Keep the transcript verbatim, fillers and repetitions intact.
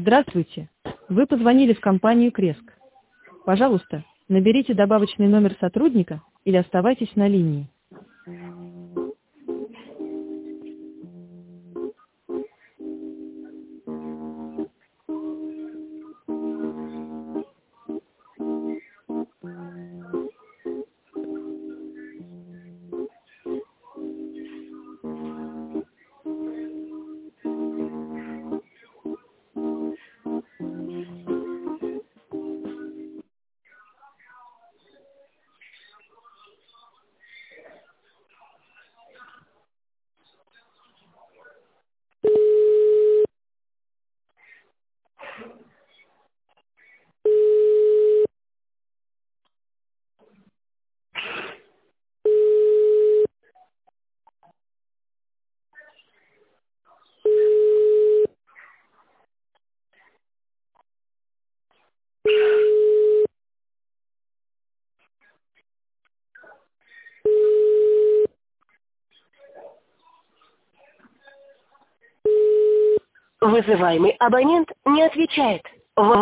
Здравствуйте. Вы позвонили в компанию Креск. Пожалуйста, наберите добавочный номер сотрудника или оставайтесь на линии. Вызываемый абонент не отвечает. Вы